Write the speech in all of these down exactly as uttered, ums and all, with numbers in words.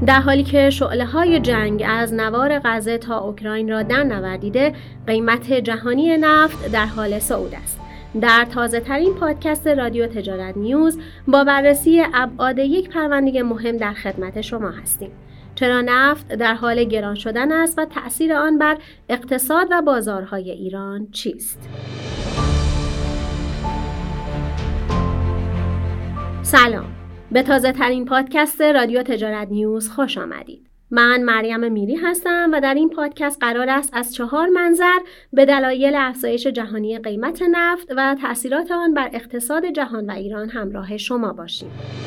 در حالی که شعله‌های جنگ از نوار غزه تا اوکراین را در نوردیده، قیمت جهانی نفت در حال صعود است. در تازه ترین پادکست رادیو تجارت نیوز با بررسی ابعاد یک پرونده مهم در خدمت شما هستیم. چرا نفت در حال گران شدن است و تأثیر آن بر اقتصاد و بازارهای ایران چیست؟ سلام. به تازه ترین پادکست رادیو تجارت نیوز خوش آمدید. من مریم میری هستم و در این پادکست قرار است از چهار منظر به دلایل افزایش جهانی قیمت نفت و تأثیرات آن بر اقتصاد جهان و ایران همراه شما باشیم.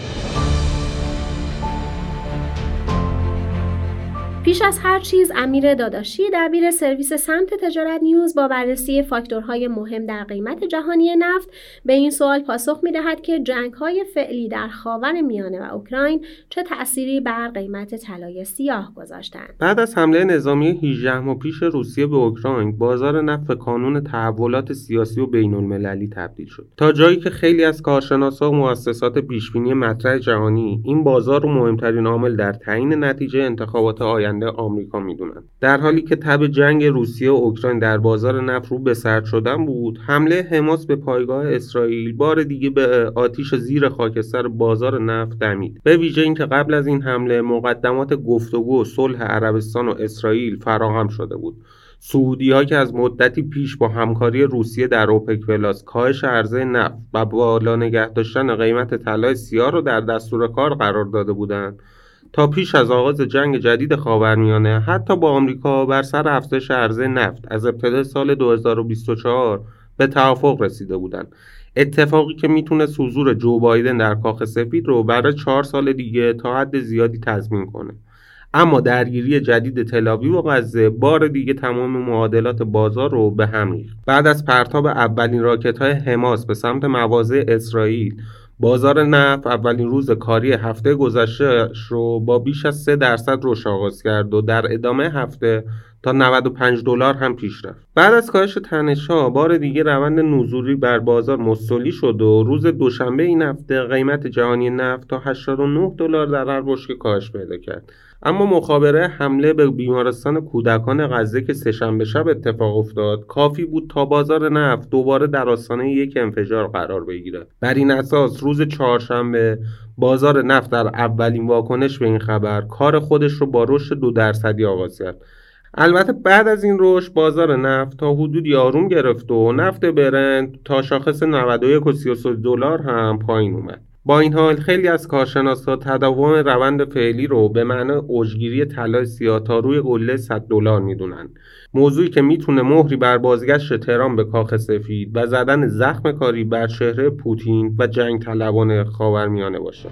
پیش از هر چیز امیر داداشی دبیر سرویس سمت تجارت نیوز با بررسی فاکتورهای مهم در قیمت جهانی نفت به این سوال پاسخ می‌دهد که جنگ‌های فعلی در خاورمیانه و اوکراین چه تأثیری بر قیمت طلای سیاه گذاشتند. بعد از حمله نظامی هجده ماه پیش روسیه به اوکراین، بازار نفت به کانون تحولات سیاسی و بین‌المللی تبدیل شد. تا جایی که خیلی از کارشناسان و مؤسسات پیشبینی مطرح جهانی این بازار رو مهمترین عامل در تعیین نتیجه انتخابات آینده آمریکا میدونن. در حالی که تب جنگ روسیه و اوکراین در بازار نفت رو به سرد شدن بود، حمله حماس به پایگاه اسرائیل بار دیگه به آتیش زیر خاکستر بازار نفت دمید. به ویژه اینکه قبل از این حمله مقدمات گفتگو و صلح عربستان و اسرائیل فراهم شده بود. سعودی‌ها که از مدتی پیش با همکاری روسیه در اوپک پلاس کاهش عرضه نفت و بالا نگه داشتن قیمت طلای سیاه رو در دستور کار قرار داده بودند، تا پیش از آغاز جنگ جدید خاورمیانه حتی با آمریکا بر سر افزایش عرضه نفت از ابتدای سال دو هزار و بیست و چهار به توافق رسیده بودند. اتفاقی که میتونه حضور جو بایدن در کاخ سفید رو برای چهار سال دیگه تا حد زیادی تضمین کنه. اما درگیری جدید تل‌آویو و غزه بار دیگه تمام معادلات بازار رو به هم ریخت. بعد از پرتاب اولین راکت‌های حماس به سمت مواضع اسرائیل، بازار نفت اولین روز کاری هفته گذشته رو با بیش از سه درصد رشد آغاز کرد و در ادامه هفته تا نود و پنج دلار هم پیش رفت. بعد از کاهش تنش‌ها بار دیگه روند نزولی بر بازار مستولی شد و روز دوشنبه این هفته قیمت جهانی نفت تا هشتاد و نه دلار در هر بشکه کاهش پیدا کرد. اما مخابره حمله به بیمارستان کودکان غزه که سه‌شنبه شب اتفاق افتاد کافی بود تا بازار نفت دوباره در آستانه یک انفجار قرار بگیره. بر این اساس روز چهارشنبه بازار نفت در اولین واکنش به این خبر کار خودش رو با رشد دو درصدی آغاز کرد. البته بعد از این رشد بازار نفت تا حدودی آروم گرفت و نفت برنت تا شاخص نود و یک و سی و سه دلار هم پایین اومد. با این حال خیلی از کارشناسان تداوم روند فعلی رو به معنی اوجگیری طلای سیاه تا روی قله صد دلار میدونن. موضوعی که میتونه مهری بر بازگشت تهران به کاخ سفید و زدن زخم کاری بر چهره پوتین و جنگ طلبان خاورمیانه باشه.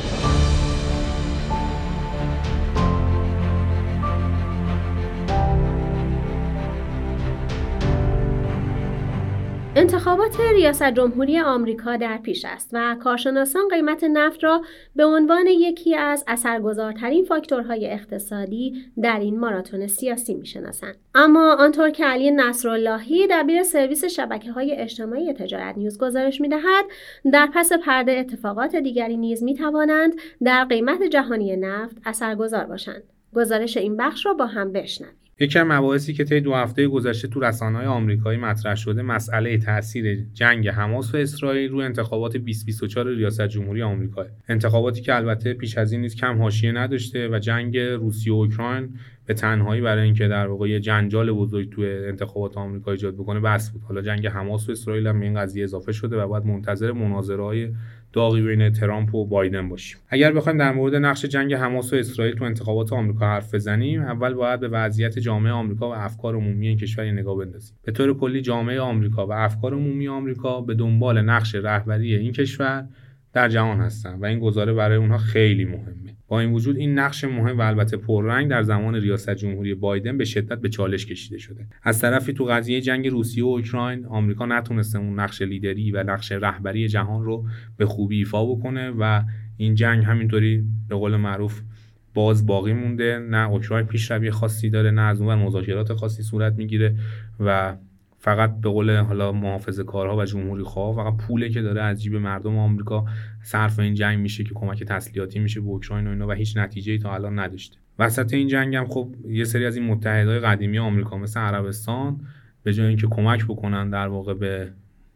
انتخابات ریاست جمهوری آمریکا در پیش است و کارشناسان قیمت نفت را به عنوان یکی از اثرگذارترین فاکتورهای اقتصادی در این ماراتون سیاسی می‌شناسند. اما آنطور که علی نصراللهی دبیر سرویس شبکه‌های اجتماعی تجارت نیوز گزارش می‌دهد، در پس پرده اتفاقات دیگری نیز می‌توانند در قیمت جهانی نفت اثرگذار باشند. گزارش این بخش را با هم بشنویم. یکی از مباحثی که طی دو هفته گذشته تو رسانه‌های آمریکایی مطرح شده مسئله تاثیر جنگ حماس و اسرائیل روی انتخابات بیست بیست و چهار ریاست جمهوری آمریکا. انتخاباتی که البته پیش از این نیز کم حاشیه نداشته و جنگ روسیه و اوکراین به تنهایی برای اینکه در واقع جنجال بزرگ توی انتخابات آمریکا ایجاد بکنه بس بود. حالا جنگ حماس و اسرائیل هم به این قضیه اضافه شده و باید منتظر مناظره‌های داغی بین ترامپ و بایدن باشیم. اگر بخوایم در مورد نقش جنگ حماس و اسرائیل تو انتخابات آمریکا حرف بزنیم، اول باید به وضعیت جامعه آمریکا و افکار عمومی این کشور نگاه بندازیم. به طور کلی جامعه آمریکا و افکار عمومی آمریکا به دنبال نقش رهبری این کشور در جهان هستن و این گزاره برای اونها خیلی مهمه. با این وجود این نقش مهم و البته پررنگ در زمان ریاست جمهوری بایدن به شدت به چالش کشیده شده. از طرفی تو قضیه جنگ روسیه و اوکراین آمریکا نتونسته اون نقش لیدری و نقش رهبری جهان رو به خوبی ایفا بکنه و این جنگ همینطوری به قول معروف باز باقی مونده. نه اوکراین پیشروی خاصی داره، نه از اون ور مذاکرات خاصی صورت میگیره و فقط به قول حالا محافظه‌کارها و جمهوری‌خواها فقط پوله که داره از جیب مردم آمریکا صرف این جنگ میشه که کمک تسلیحاتی میشه به اوکراین و اینا و هیچ نتیجه‌ای تا الان نداشته. وسط این جنگ هم خب یه سری از این متحدای قدیمی آمریکا مثل عربستان به جای اینکه کمک بکنن در واقع به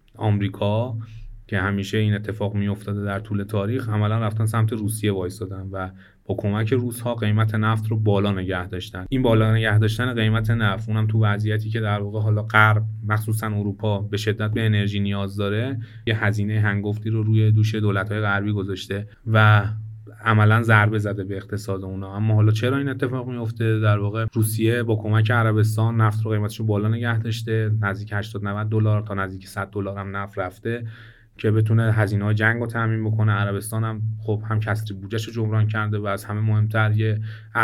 آمریکا که همیشه این اتفاق میافتاده در طول تاریخ، عملا رفتن سمت روسیه وایسادن و با کمک روس‌ها قیمت نفت رو بالا نگه داشتن. این بالا نگه داشتن قیمت نفت، اونم تو وضعیتی که در واقع حالا غرب مخصوصا اروپا به شدت به انرژی نیاز داره، یه هزینه هنگفتی رو روی دوش دولت‌های غربی گذاشته و عملا ضربه زده به اقتصاد اونا. اما حالا چرا این اتفاق میفته؟ در واقع روسیه با کمک عربستان نفت رو قیمتش رو بالا نگه داشته، نزدیک هشتاد نود دلار تا نزدیک صد دلار هم نفت رفته که بتونه هزینه‌های جنگ رو تامین بکنه. عربستان هم خب هم کسری بودجه‌شو جبران کرده و از همه مهمتر یه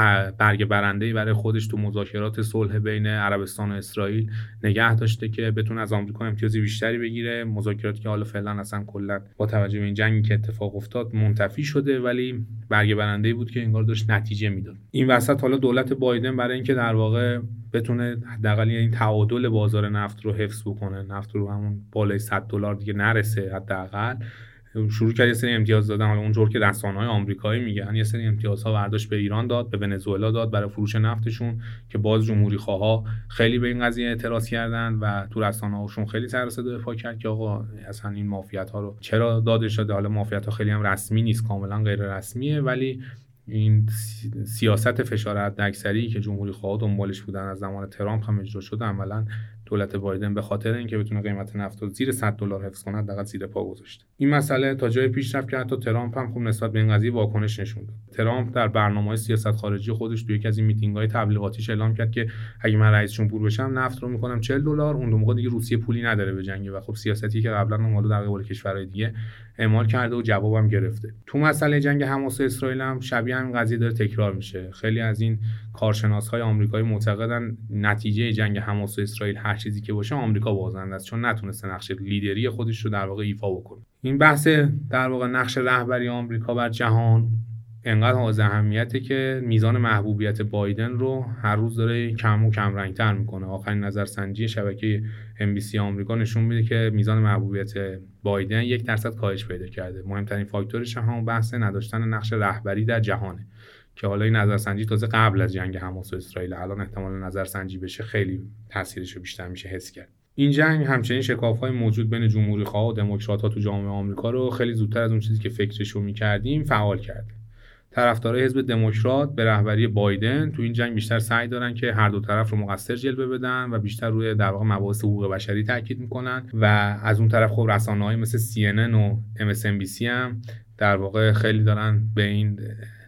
برگ برنده‌ای برای خودش تو مذاکرات صلح بین عربستان و اسرائیل نگه داشته که بتونه از آمریکا امتیاز بیشتری بگیره. مذاکراتی که حالا فعلا اصلا کلا با توجه به این جنگی که اتفاق افتاد منتفی شده، ولی برگ برنده‌ای بود که انگار داشت نتیجه میداد. این وسط حالا دولت بایدن برای اینکه در واقع بتونه حداقل این تعادل بازار نفت رو حفظ بکنه، نفت رو همون بالای صد دلار دیگه نرسه حداقل، شروع کرد یه سری امتیاز دادن. حالا اونجور که رسانه‌های آمریکایی میگن یه سری امتیازها برداشت به ایران داد، به ونزوئلا داد برای فروش نفتشون که باز جمهوری‌خواها خیلی به این قضیه اعتراض کردن و تو رسانه‌هاشون خیلی سر و صدا پا کرد که آقا اصلا این مافیات‌ها رو چرا داده شده. حالا مافیات‌ها خیلی هم رسمی نیست، کاملا غیر رسمیه، ولی این سیاست فشار حداکثری که جمهوری‌خواها دنبالش بودن از زمان ترامپ هم اجرا شد. عملاً دولت بایدن به خاطر اینکه بتونه قیمت نفت رو زیر صد دلار حفظ کنه حداقل زیر پا گذاشته. این مسئله تا جای پیش رفت که حتی ترامپ هم خوب نسبت به این قضیه واکنش نشون داد. ترامپ در برنامه‌های سیاست خارجی خودش توی یکی از این میتینگ‌های تبلیغاتیش اعلام کرد که اگه من رئیس جمهور بشم نفت رو می‌کنم چهل دلار. اون موقع دیگه روسیه پولی نداره به جنگ و خب سیاستی که قبلا هم در قبال کشورهای دیگه اعمال کرده و جوابم گرفته. تو مسئله جنگ حماس و اسرائیل هم شبیه همین قضیه داره تکرار میشه. خیلی از این کارشناس‌های آمریکایی معتقدن نتیجه جنگ حماس و اسرائیل هر چیزی که باشه آمریکا بازنده است، چون نتونسته نقش لیدری خودش رو در واقع ایفا بکنه. این بحث در واقع نقش رهبری آمریکا بر جهان انقدر حائز اهمیته که میزان محبوبیت بایدن رو هر روز داره کم و کم رنگ‌تر میکنه. آخرین نظرسنجی شبکه ام بی سی آمریکا نشون میده که میزان محبوبیت بایدن یک درصد کاهش پیدا کرده. مهمترین فاکتورش هم بحث نداشتن نقش رهبری در جهانه که حالا این نظرسنجی تازه قبل از جنگ حماس و اسرائیل، الان احتمال نظرسنجی بشه خیلی تاثیرش رو بیشتر میشه حس کرد. این جنگ همچنین شکاف‌های موجود بین جمهوری‌خواه و دموکرات‌ها تو جامعه آمریکا رو خیلی زودتر از اون چیزی که فکرشو می‌کردیم فعال کرده. طرفدارای حزب دموکرات به رهبری بایدن تو این جنگ بیشتر سعی دارن که هر دو طرف رو مقصر جلوه بدن و بیشتر روی در واقع مباحث حقوق بشری تاکید میکنن و از اون طرف خب رسانه‌های مثل سی ان ان و ام اس ان بی سی هم در واقع خیلی دارن به این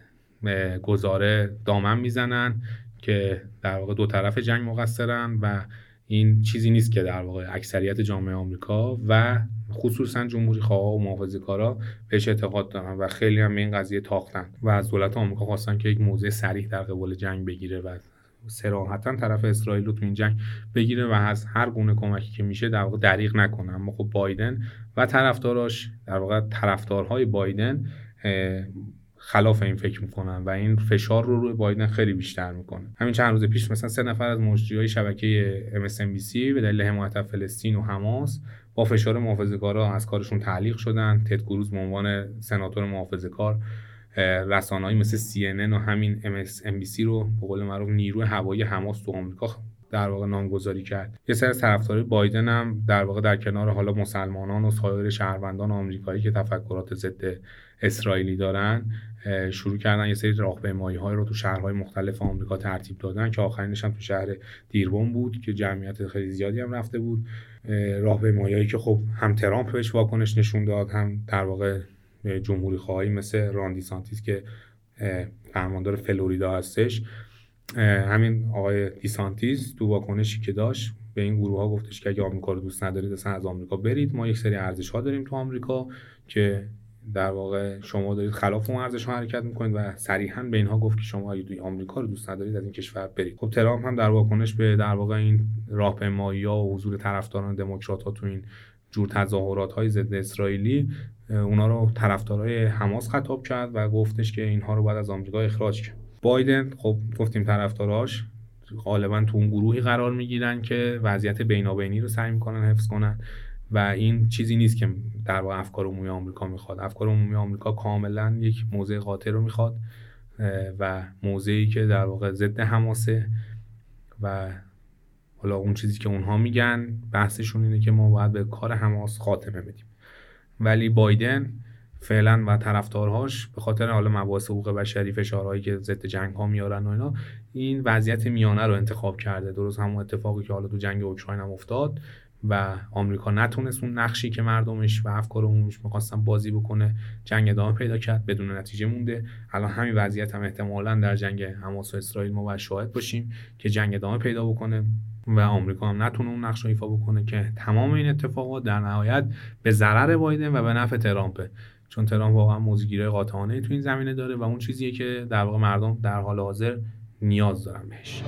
گزاره دامن میزنن که در واقع دو طرف جنگ مقصرن و این چیزی نیست که در واقع اکثریت جامعه آمریکا و خصوصا جمهوری‌خواها و محافظه‌کارا بهش اعتقاد دارن و خیلی هم به این قضیه تاختن و از دولت آمریکا خواستن که یک موضع صریح در قبال جنگ بگیره و صراحتاً طرف اسرائیل رو تو این جنگ بگیره و از هر گونه کمکی که میشه در واقع دریغ نکنه. اما خب بایدن و طرفداراش در واقع طرفدارهای بایدن خلاف این فکر میکنن و این فشار رو روی بایدن خیلی بیشتر میکنه. همین چند روز پیش مثلا سه نفر از مجریای شبکه ام اس ان بی سی به دلیل حمایت از فلسطین و حماس با فشار محافظه‌کارا از کارشون تعلیق شدن. تد کروز به عنوان سناتور محافظه‌کار رسانه‌ای مثل سی ان ان و همین ام اس ان بی سی رو به قول معروف نیروی هوایی حماس تو آمریکا در واقع نامگذاری کرد. یه سری از طرفدارای بایدن هم در واقع در کنار حالا مسلمانان و سایر شهروندان آمریکایی که تفکرات ضد اسرائیلی دارن شروع کردن یه سری راهپیمایی‌های رو تو شهرهای مختلف آمریکا ترتیب دادن که آخرینش هم تو شهر دیربون بود که جمعیت خیلی زیادی هم رفته بود. راهپیمایی‌هایی که خب هم ترامپ بهش واکنش نشون داد، هم در واقع جمهوری‌خواهایی مثل ران دیسانتیس که فرماندار فلوریدا هستش. همین آقای دیسانتیس تو واکنشی که داشت به این گروه‌ها گفتش که اگه آمریکا رو دوست ندارید اصلا از آمریکا برید، ما یک سری ارزش‌ها داریم تو آمریکا که در واقع شما دارید خلاف اون ارزش‌ها حرکت می‌کنید و صریحاً به اینها گفت که شما اگه توی آمریکا رو دوست ندارید از این کشور برید. خب ترامپ هم در واکنش به در واقع این راهپیمایی‌ها و حضور طرفداران دموکرات‌ها تو این جور تظاهرات‌های ضد اسرائیلی اونا رو طرفدارای حماس خطاب کرد و گفتش که اینها رو باید از آمریکا اخراج کرد. بایدن خب گفتیم طرفداراش غالبا تو اون گروهی قرار میگیرن که وضعیت بینابینی رو سعی میکنن حفظ کنن و این چیزی نیست که در واقع افکار عمومی آمریکا میخواد. افکار عمومی آمریکا کاملا یک موضع قاطع رو میخواد و موضعی که در واقع ضد حماسه و حالا اون چیزی که اونها میگن بحثشون اینه که ما باید به کار حماس خاتمه بدیم. ولی بایدن فعلا و طرفدارهاش به خاطر حالا مباحث حقوق بشری، فشارهایی که ضد جنگ ها میارن و اینا، این وضعیت میانه رو انتخاب کرده. درست همون اتفاقی که حالا تو جنگ اوکراین هم افتاد و آمریکا نتونست اون نقشی که مردمش و افکار عمومیش می‌خواستن بازی بکنه، جنگ ادامه پیدا کرد، بدون نتیجه مونده. الان همین وضعیت هم احتمالاً در جنگ حماس و اسرائیل ما باید شاهد باشیم که جنگ ادامه پیدا بکنه و آمریکا هم نتونه اون نقش رو ایفا بکنه که تمام این اتفاقات در نهایت به ضرر بایدن و به نفع ترامپه، چون ترامپ واقعا موضوعگیری قاطعانه تو این زمینه داره و اون چیزیه که در واقع مردم در حال حاضر نیاز دارن بهش.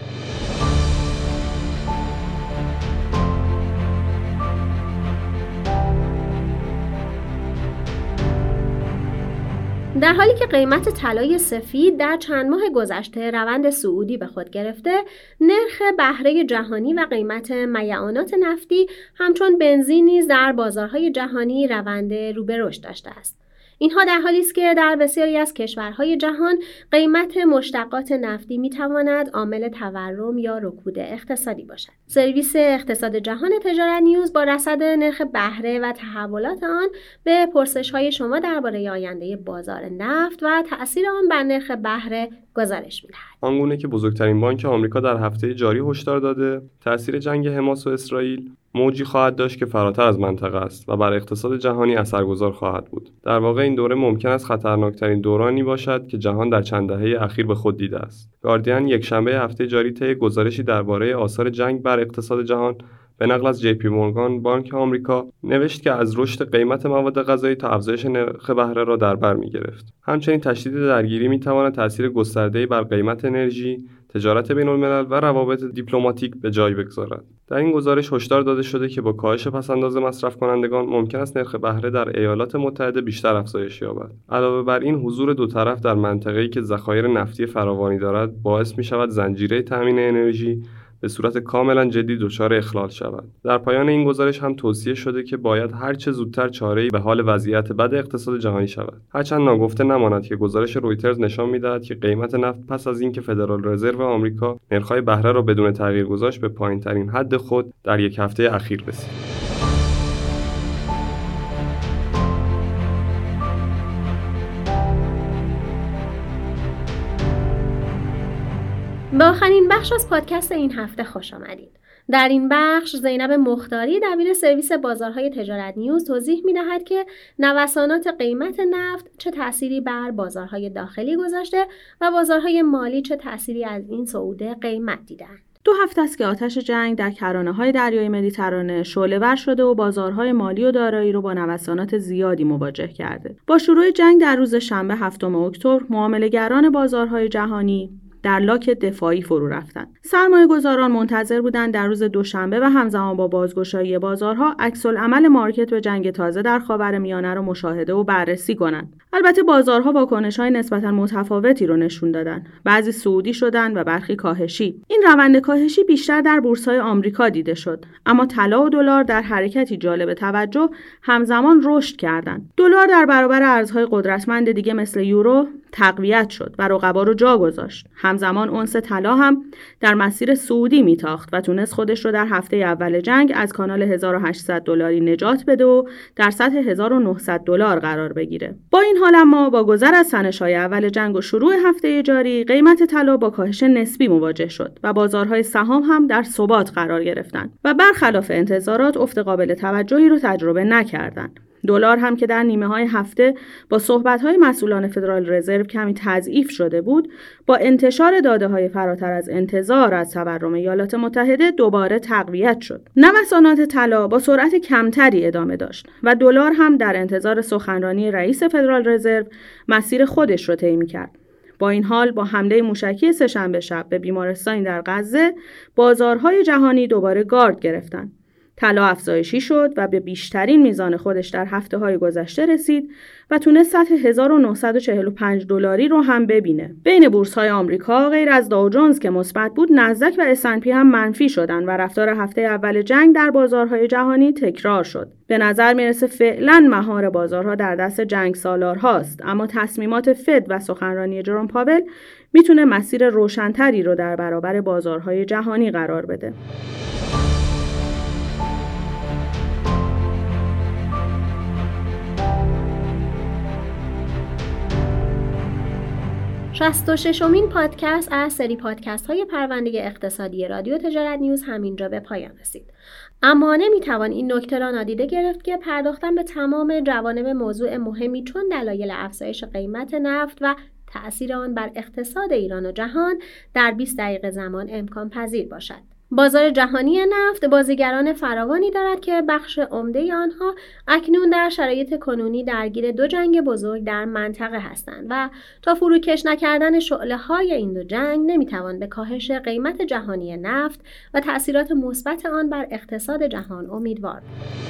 در حالی که قیمت طلای سفید در چند ماه گذشته روند صعودی به خود گرفته، نرخ بهره جهانی و قیمت میعانات نفتی همچون بنزین نیز در بازارهای جهانی روند رو به رشد داشته است. اینها در حالی است که در بسیاری از کشورهای جهان قیمت مشتقات نفتی میتواند عامل تورم یا رکود اقتصادی باشد. سرویس اقتصاد جهان تجارت نیوز با رصد نرخ بهره و تحولات آن به پرسش‌های شما درباره آینده بازار نفت و تأثیر آن بر نرخ بهره گزارش می‌دهد. آنگونه که بزرگترین بانک آمریکا در هفته جاری هشدار داده، تأثیر جنگ حماس و اسرائیل موجی خواهد داشت که فراتر از منطقه است و بر اقتصاد جهانی اثرگذار خواهد بود. در واقع این دوره ممکن است خطرناکترین دورانی باشد که جهان در چند دهه اخیر به خود دیده است. گاردین یک شنبه هفته جاری طی گزارشی درباره آثار جنگ بر اقتصاد جهان به نقل از جی پی مورگان بانک آمریکا نوشت که از رشد قیمت مواد غذایی تا افزایش نرخ بهره را در بر می‌گرفت. همچنین تشدید درگیری می‌تواند تأثیر گسترده‌ای بر قیمت انرژی، تجارت بین‌الملل و روابط دیپلماتیک به جای بگذارد. در این گزارش هشدار داده شده که با کاهش پس‌انداز مصرف کنندگان ممکن است نرخ بهره در ایالات متحده بیشتر افزایش یابد. علاوه بر این، حضور دو طرف در منطقه‌ای که ذخایر نفتی فراوانی دارد باعث می‌شود زنجیره تامین انرژی به صورت کاملا جدی دچار اخلال شود. در پایان این گزارش هم توصیه شده که باید هر چه زودتر چاره‌ای به حال وضعیت بد اقتصاد جهانی شود. هرچند ناگفته نماند که گزارش رویترز نشان می‌دهد که قیمت نفت پس از اینکه فدرال رزرو آمریکا نرخ‌های بهره را بدون تغییر گذاشت به پایین‌ترین حد خود در یک هفته اخیر رسید. به آخرین بخش از پادکست این هفته خوش آمدید. در این بخش زینب مختاری دبیر سرویس بازارهای تجارت نیوز توضیح می‌دهد که نوسانات قیمت نفت چه تأثیری بر بازارهای داخلی گذاشته و بازارهای مالی چه تأثیری از این صعود قیمت دیدند. دو هفته است که آتش جنگ در کرانه‌های دریای مدیترانه شعله‌ور شده و بازارهای مالی و دارایی رو با نوسانات زیادی مواجه کرده. با شروع جنگ در روز شنبه هفتم اکتبر، معامله‌گران بازارهای جهانی در لاک دفاعی فرو رفتند. سرمایه‌گذاران منتظر بودند در روز دوشنبه و همزمان با بازگشایی بازارها عکس‌العمل مارکت به جنگ تازه در خاورمیانه را مشاهده و بررسی کنند. البته بازارها واکنش‌های نسبتاً متفاوتی رو نشون دادند. بعضی صعودی شدند و برخی کاهشی. این روند کاهشی بیشتر در بورس‌های آمریکا دیده شد، اما طلا و دلار در حرکتی جالب توجه همزمان رشد کردند. دلار در برابر ارزهای قدرتمند دیگه مثل یورو تقویت شد و رقبا رو جا گذاشت. همزمان اونس طلا هم در مسیر صعودی میتاخت و تونست خودش رو در هفته اول جنگ از کانال هزار و هشتصد دلاری نجات بده و در سطح هزار و نهصد دلار قرار بگیره. با این حال اما با گذر از تنش‌های اول جنگ و شروع هفته جاری، قیمت طلا با کاهش نسبی مواجه شد و بازارهای سهام هم در ثبات قرار گرفتند و برخلاف انتظارات افت قابل توجهی رو تجربه نکردند. دلار هم که در نیمه های هفته با صحبت‌های مسئولان فدرال رزرو کمی تضعیف شده بود، با انتشار داده‌های فراتر از انتظار از تورم ایالات متحده دوباره تقویت شد. نوسانات طلا با سرعت کمتری ادامه داشت و دلار هم در انتظار سخنرانی رئیس فدرال رزرو مسیر خودش رو طی می‌کرد. با این حال با حمله موشکی سه‌شنبه شب به بیمارستانی در غزه، بازارهای جهانی دوباره گارد گرفتند. طلا افزایشی شد و به بیشترین میزان خودش در هفته‌های گذشته رسید و تونست سطح هزار و نهصد و چهل و پنج دلاری رو هم ببینه. بین بورس‌های آمریکا غیر از داو جونز که مثبت بود، نزدک و اس اند پی هم منفی شدن و رفتار هفته اول جنگ در بازارهای جهانی تکرار شد. به نظر میرسه فعلا مهار بازارها در دست جنگ سالار هاست، اما تصمیمات فد و سخنرانی جروم پاول میتونه مسیر روشنتری رو در برابر بازارهای جهانی قرار بده. شصت و ششمین پادکست از سری پادکست های پرونده اقتصادی رادیو تجارت نیوز همینجا به پایان رسید. اما نمیتوان این نکته را نادیده گرفت که پرداختن به تمام جوانب موضوع مهمی چون دلایل افزایش قیمت نفت و تأثیر آن بر اقتصاد ایران و جهان در بیست دقیقه زمان امکان پذیر باشد. بازار جهانی نفت بازیگران فراوانی دارد که بخش عمده آنها اکنون در شرایط کنونی درگیر دو جنگ بزرگ در منطقه هستند و تا فروکش نکردن شعله‌های این دو جنگ نمیتوان به کاهش قیمت جهانی نفت و تأثیرات مثبت آن بر اقتصاد جهان امیدوار بود.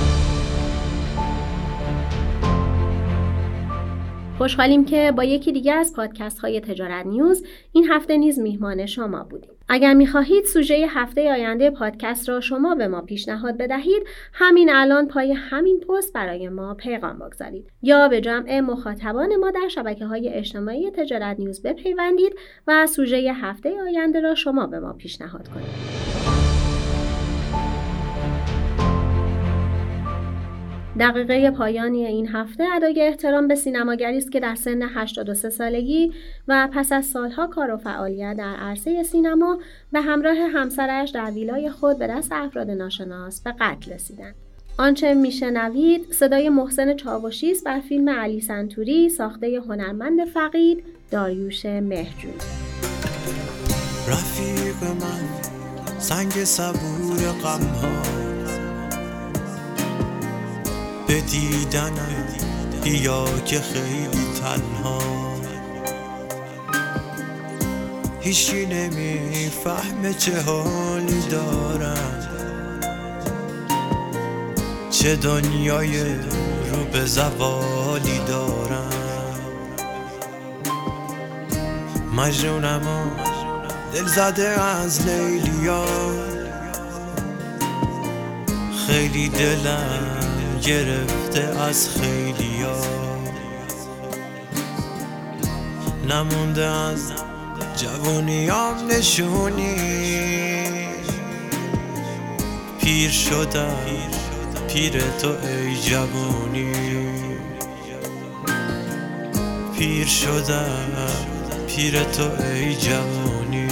خوشحالیم که با یکی دیگه از پادکست های تجارت نیوز این هفته نیز میهمان شما بودیم. اگر میخواهید سوژه هفته آینده پادکست را شما به ما پیشنهاد بدهید، همین الان پای همین پست برای ما پیغام بگذارید یا به جمع مخاطبان ما در شبکه‌های اجتماعی تجارت نیوز بپیوندید و سوژه هفته آینده را شما به ما پیشنهاد کنید. دقیقه پایانی این هفته ادای احترام به سینماگری است که در سن هشتاد و سه سالگی و پس از سالها کار و فعالیت در عرصه سینما به همراه همسرش در ویلای خود به دست افراد ناشناس به قتل رسیدند. آنچه میشنوید صدای محسن چاوشی است بر فیلم علی سنتوری ساخته هنرمند فقید داریوش مهرجویی. رفیق من سنگ صبور غم‌ها به دیدنم بیا که خیلی تنها، هیچی نمیفهمه چه حالی دارم، چه دنیای رو به زوالی دارم. مجنونم و دل زده از لیلیا، خیلی دلم گرفته از خیلیا، نمونده از جوونیام نشونی، پیر شدم پیر تو ای جوونی، پیر شدم پیر تو ای جوونی.